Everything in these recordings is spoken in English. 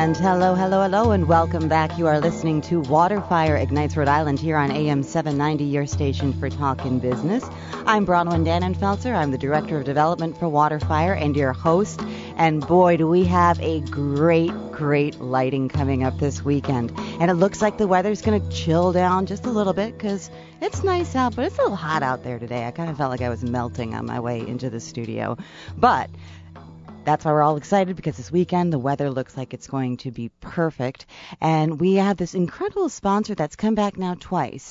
And hello, and welcome back. You are listening to Waterfire Ignites Rhode Island here on AM 790, your station for talkin' business. I'm Bronwyn Dannenfelser. I'm the Director of Development for Waterfire and your host. And boy, do we have a great lighting coming up this weekend. And it looks like the weather's going to chill down just a little bit because it's nice out, but it's a little hot out there today. I kind of felt like I was melting on my way into the studio. But that's why we're all excited, because this weekend the weather looks like it's going to be perfect. And we have this incredible sponsor that's come back now twice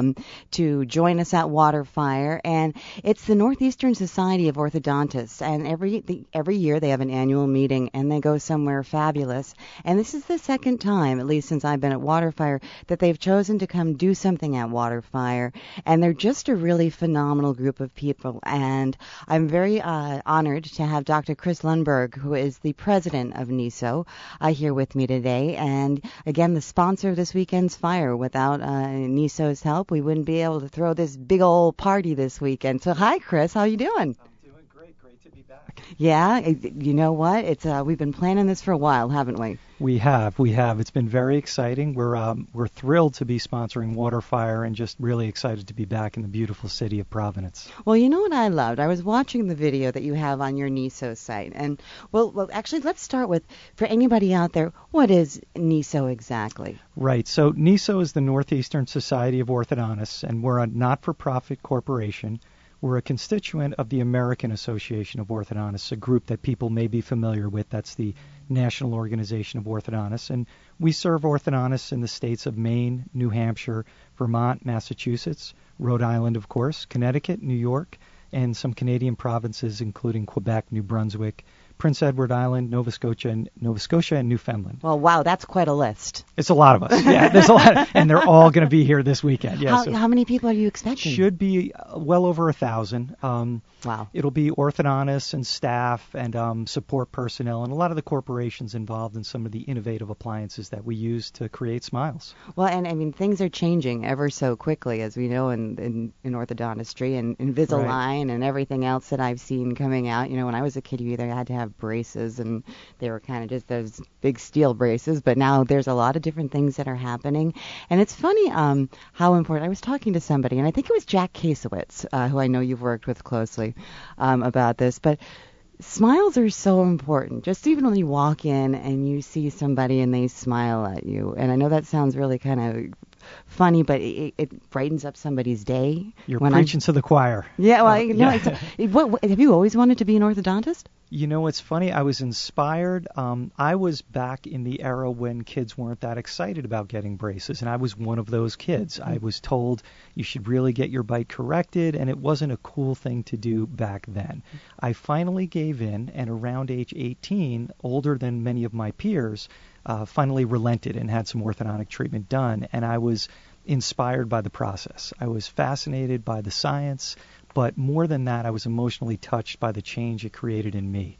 to join us at Waterfire. And it's the Northeastern Society of Orthodontists. And every year they have an annual meeting and they go somewhere fabulous. And this is the second time, at least since I've been at Waterfire, that they've chosen to come do something at Waterfire. And they're just a really phenomenal group of people. And I'm very honored to have Dr. Chris Lundberg, who is the president of NISO, here with me today. And again, the sponsor of this weekend's fire. Without NISO's help, we wouldn't be able to throw this big old party this weekend. So hi, Chris. How you doing? I'm doing great. Great to be back. Yeah. You know what? It's we've been planning this for a while, haven't we? We have. It's been very exciting. We're thrilled to be sponsoring Waterfire and just really excited to be back in the beautiful city of Providence. Well, you know what I loved? I was watching the video that you have on your NISO site. And, well, actually, let's start with, for anybody out there, what is NISO exactly? Right. So NISO is the Northeastern Society of Orthodontists, and we're a not-for-profit corporation. We're a constituent of the American Association of Orthodontists, a group that people may be familiar with. That's the National Organization of Orthodontists. And we serve orthodontists in the states of Maine, New Hampshire, Vermont, Massachusetts, Rhode Island, of course, Connecticut, New York, and some Canadian provinces, including Quebec, New Brunswick, Prince Edward Island, Nova Scotia, and Newfoundland. Well, wow, that's quite a list. It's a lot of us. Yeah, there's a lot, and they're all going to be here this weekend. Yeah. How many people are you expecting? Should be well over 1,000. Wow. It'll be orthodontists and staff and support personnel and a lot of the corporations involved in some of the innovative appliances that we use to create smiles. Well, and I mean, things are changing ever so quickly, as we know in orthodontistry and Invisalign Right. and everything else that I've seen coming out. You know, when I was a kid, you either had to have braces, and they were kind of just those big steel braces. But now there's a lot of different things that are happening. And it's funny how important. I was talking to somebody, and I think it was Jack Kasowitz, who I know you've worked with closely, about this. But smiles are so important. Just even when you walk in and you see somebody and they smile at you. And I know that sounds really kind of funny, but it brightens up somebody's day. You're preaching to the choir. Yeah, well, no. Have you always wanted to be an orthodontist? You know, it's funny. I was inspired. I was back in the era when kids weren't that excited about getting braces, and I was one of those kids. I was told you should really get your bite corrected, and it wasn't a cool thing to do back then. I finally gave in, and around age 18, older than many of my peers, finally relented and had some orthodontic treatment done, and I was inspired by the process. I was fascinated by the science, but more than that, I was emotionally touched by the change it created in me.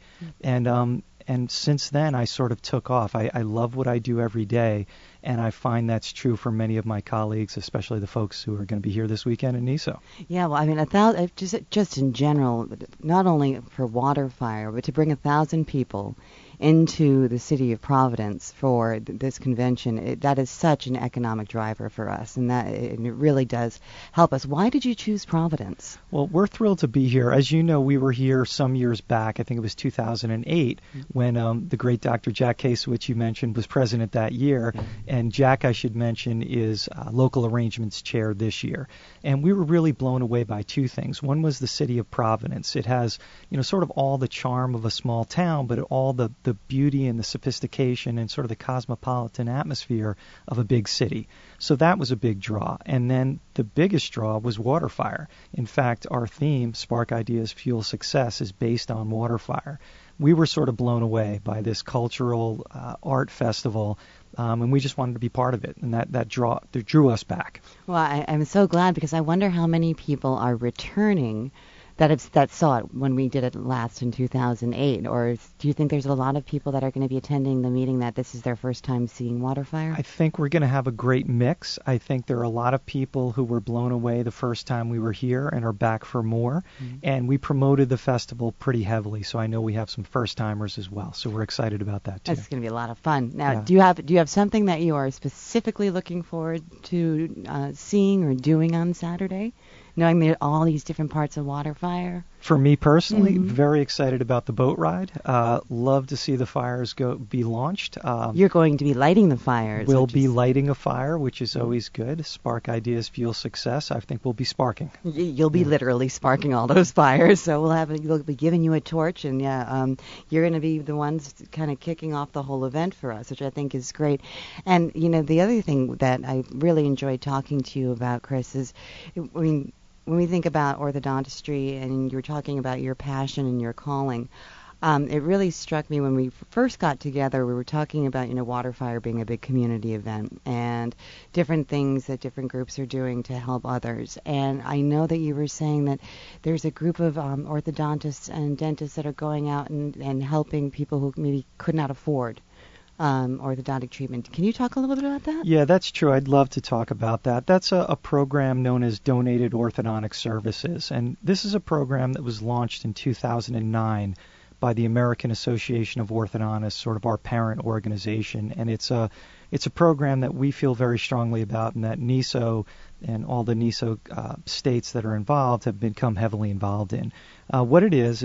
And since then, I sort of took off. I love what I do every day, and I find that's true for many of my colleagues, especially the folks who are going to be here this weekend in NISO. Yeah, well, I mean, just in general, not only for Waterfire, but to bring 1,000 people into the city of Providence for this convention, that is such an economic driver for us, and it really does help us. Why did you choose Providence? Well, we're thrilled to be here. As you know, we were here some years back. I think it was 2008 when the great Dr. Jack Kasowitz, you mentioned, was president that year. And Jack, I should mention, is local arrangements chair this year. And we were really blown away by two things. One was the city of Providence. It has, sort of all the charm of a small town, but all the beauty and the sophistication and sort of the cosmopolitan atmosphere of a big city. So that was a big draw. And then the biggest draw was Waterfire. In fact, our theme, Spark Ideas, Fuel Success, is based on Waterfire. We were sort of blown away by this cultural art festival, and we just wanted to be part of it, and that drew us back. Well, I'm so glad, because I wonder how many people are returning that saw it when we did it last in 2008? Or do you think there's a lot of people that are going to be attending the meeting that this is their first time seeing WaterFire? I think we're going to have a great mix. I think there are a lot of people who were blown away the first time we were here and are back for more. Mm-hmm. And we promoted the festival pretty heavily, so I know we have some first-timers as well. So we're excited about that, too. That's going to be a lot of fun. Now, do you have something that you are specifically looking forward to seeing or doing on Saturday? Knowing there are all these different parts of WaterFire? For me personally, very excited about the boat ride. Love to see the fires be launched. You're going to be lighting the fires. We'll be lighting a fire, which is always good. Spark ideas, fuel success. I think we'll be sparking. You'll be literally sparking all those fires. So we'll be giving you a torch, and you're going to be the ones kind of kicking off the whole event for us, which I think is great. And the other thing that I really enjoyed talking to you about, Chris, is when we think about orthodontistry, and you were talking about your passion and your calling, it really struck me when we first got together. We were talking about WaterFire being a big community event and different things that different groups are doing to help others. And I know that you were saying that there's a group of orthodontists and dentists that are going out and helping people who maybe could not afford orthodontic treatment. Can you talk a little bit about that? Yeah, that's true. I'd love to talk about that. That's a program known as Donated Orthodontic Services, and this is a program that was launched in 2009 by the American Association of Orthodontists, sort of our parent organization, and it's a program that we feel very strongly about, and that NISO and all the NISO states that are involved have become heavily involved in. What it is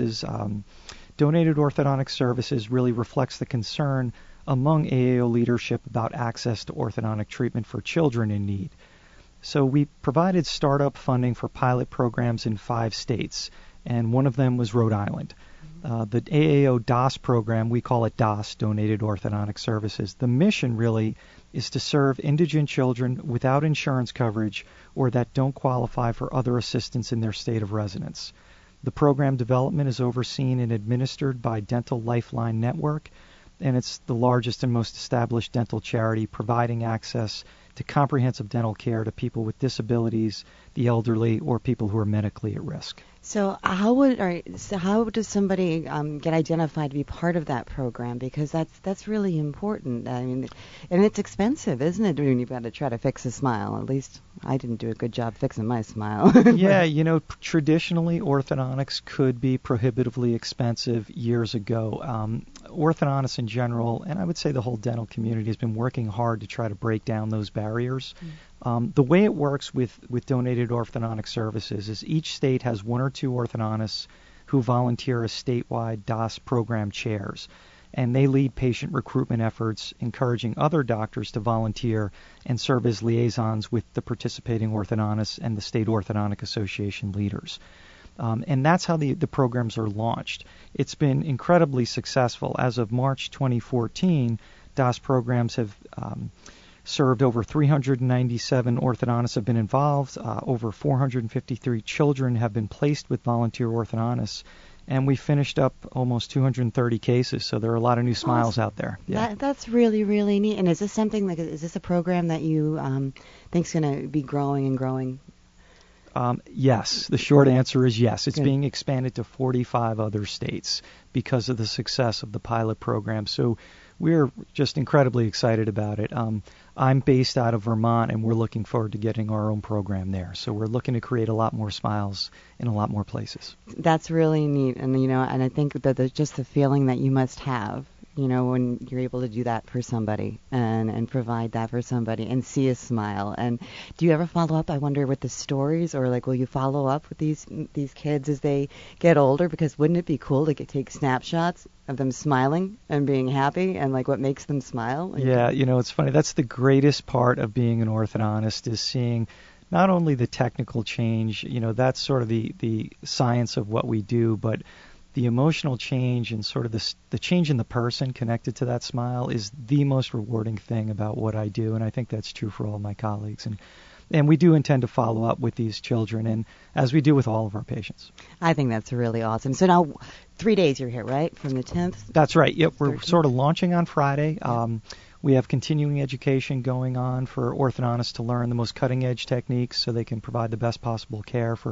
Donated Orthodontic Services really reflects the concern among AAO leadership about access to orthodontic treatment for children in need. So we provided startup funding for pilot programs in 5 states, and one of them was Rhode Island. The AAO DOS program, we call it DOS, Donated Orthodontic Services. The mission really is to serve indigent children without insurance coverage or that don't qualify for other assistance in their state of residence. The program development is overseen and administered by Dental Lifeline Network, and it's the largest and most established dental charity providing access to comprehensive dental care to people with disabilities, the elderly, or people who are medically at risk. So how does somebody get identified to be part of that program? Because that's really important. I mean, and it's expensive, isn't it? When you've got to try to fix a smile. At least I didn't do a good job fixing my smile. Yeah, traditionally orthodontics could be prohibitively expensive years ago. Orthodontists in general, and I would say the whole dental community, has been working hard to try to break down those barriers. The way it works with Donated Orthodontic Services is each state has 1 or 2 orthodontists who volunteer as statewide DOS program chairs, and they lead patient recruitment efforts, encouraging other doctors to volunteer and serve as liaisons with the participating orthodontists and the State Orthodontic Association leaders. And that's how the programs are launched. It's been incredibly successful. As of March 2014, DOS programs have served over 397 orthodontists have been involved. Over 453 children have been placed with volunteer orthodontists. And we finished up almost 230 cases, so there are a lot of new smiles out there. Yeah. That's really, really neat. And is this something is this a program that you think is going to be growing and growing? Yes. The short answer is yes. It's being expanded to 45 other states because of the success of the pilot program. So we're just incredibly excited about it. I'm based out of Vermont, and we're looking forward to getting our own program there. So we're looking to create a lot more smiles in a lot more places. That's really neat, and and I think that just the feeling that you must have, when you're able to do that for somebody and provide that for somebody and see a smile. And do you ever follow up, I wonder, with the stories, or will you follow up with these kids as they get older? Because wouldn't it be cool to take snapshots of them smiling and being happy and what makes them smile? Yeah, it's funny. That's the greatest part of being an orthodontist, is seeing not only the technical change, that's sort of the science of what we do, but the emotional change and sort of the change in the person connected to that smile is the most rewarding thing about what I do, and I think that's true for all my colleagues. And we do intend to follow up with these children, and as we do with all of our patients. I think that's really awesome. So now 3 days you're here, right? From the 10th? That's right. Yep, we're 13th? Sort of launching on Friday. We have continuing education going on for orthodontists to learn the most cutting-edge techniques so they can provide the best possible care for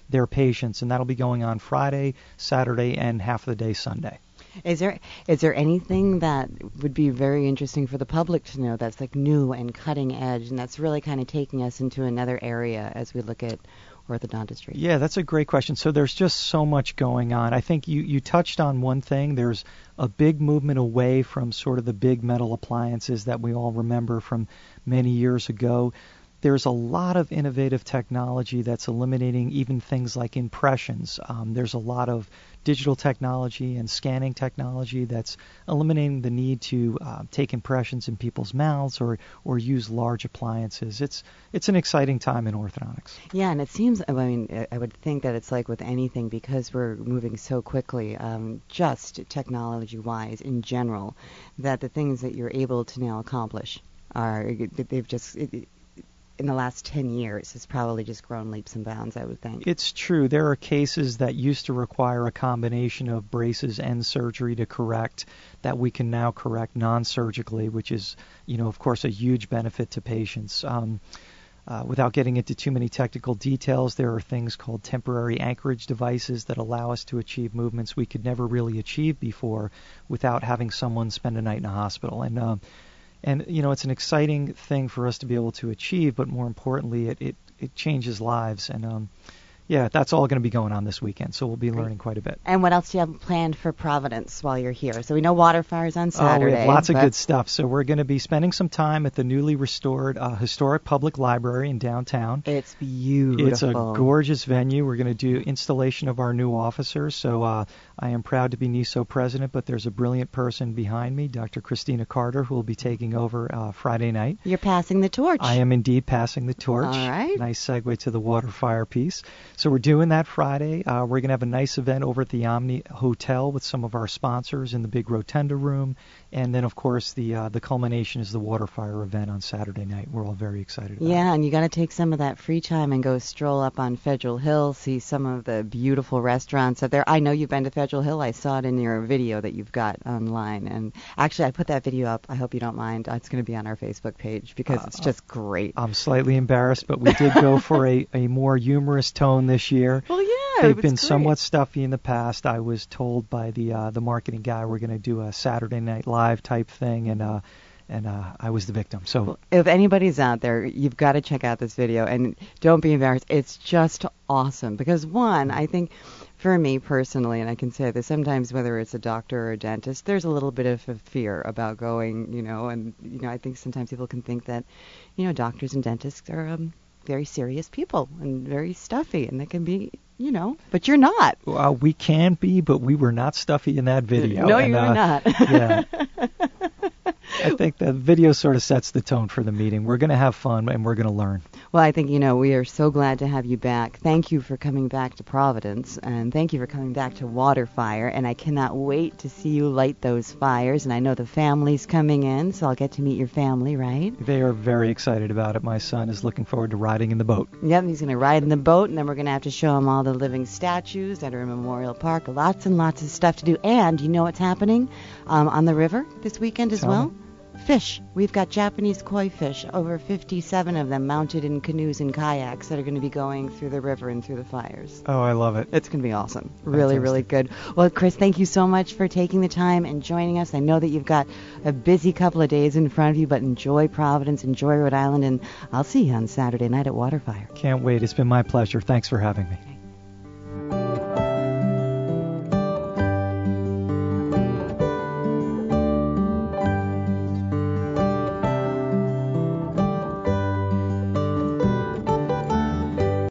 their patients, and that'll be going on Friday, Saturday, and half of the day Sunday. Is there anything that would be very interesting for the public to know that's like new and cutting edge, and that's really kind of taking us into another area as we look at orthodontistry? Yeah, that's a great question. So there's just so much going on. I think you touched on one thing. There's a big movement away from sort of the big metal appliances that we all remember from many years ago. There's a lot of innovative technology that's eliminating even things like impressions. There's a lot of digital technology and scanning technology that's eliminating the need to take impressions in people's mouths or use large appliances. It's an exciting time in orthodontics. Yeah, and it seems, I mean, I would think that it's like with anything, because we're moving so quickly, just technology-wise in general, that the things that you're able to now accomplish they've just... in the last 10 years has probably just grown leaps and bounds, I would think. It's true. There are cases that used to require a combination of braces and surgery to correct that we can now correct non-surgically, which is, of course, a huge benefit to patients. Without getting into too many technical details, there are things called temporary anchorage devices that allow us to achieve movements we could never really achieve before without having someone spend a night in a hospital. And it's an exciting thing for us to be able to achieve, but more importantly, it changes lives. And that's all going to be going on this weekend, so we'll be learning quite a bit. And what else do you have planned for Providence while you're here? So we know Waterfire's on Saturday. We have lots of good stuff. So we're going to be spending some time at the newly restored Historic Public Library in downtown. It's beautiful. It's a gorgeous venue. We're going to do installation of our new officers. So I am proud to be NISO president, but there's a brilliant person behind me, Dr. Christina Carter, who will be taking over Friday night. You're passing the torch. I am indeed passing the torch. All right. Nice segue to the Waterfire piece. So we're doing that Friday. We're going to have a nice event over at the Omni Hotel with some of our sponsors in the big rotunda room. And then, of course, the culmination is the Waterfire event on Saturday night. We're all very excited about it. Yeah, and you got to take some of that free time and go stroll up on Federal Hill, see some of the beautiful restaurants up there. I know you've been to Federal Hill. I saw it in your video that you've got online. And actually, I put that video up. I hope you don't mind. It's going to be on our Facebook page because it's just great. I'm slightly embarrassed, but we did go for a more humorous tone this year. Well, yeah, they've been somewhat stuffy in the past. I was told by the marketing guy we're going to do a Saturday Night Live type thing, and I was the victim. So if anybody's out there, you've got to check out this video, and don't be embarrassed. It's just awesome because, one, I think for me personally, and I can say this, sometimes whether it's a doctor or a dentist, there's a little bit of a fear about going, and I think sometimes people can think that, doctors and dentists are very serious people and very stuffy, and they can be, but you're not. We can be, but we were not stuffy in that video. No, you were not. Yeah. I think the video sort of sets the tone for the meeting. We're going to have fun, and we're going to learn. Well, I think, we are so glad to have you back. Thank you for coming back to Providence, and thank you for coming back to Waterfire, and I cannot wait to see you light those fires, and I know the family's coming in, so I'll get to meet your family, right? They are very excited about it. My son is looking forward to riding in the boat. Yep, he's going to ride in the boat, and then we're going to have to show him all the living statues that are in Memorial Park. Lots and lots of stuff to do, and you know what's happening on the river this weekend as well? Fish. We've got Japanese koi fish, over 57 of them mounted in canoes and kayaks that are going to be going through the river and through the fires. Oh, I love it. It's going to be awesome. Really, really good. Well, Chris, thank you so much for taking the time and joining us. I know that you've got a busy couple of days in front of you, but enjoy Providence, enjoy Rhode Island, and I'll see you on Saturday night at Waterfire. Can't wait. It's been my pleasure. Thanks for having me.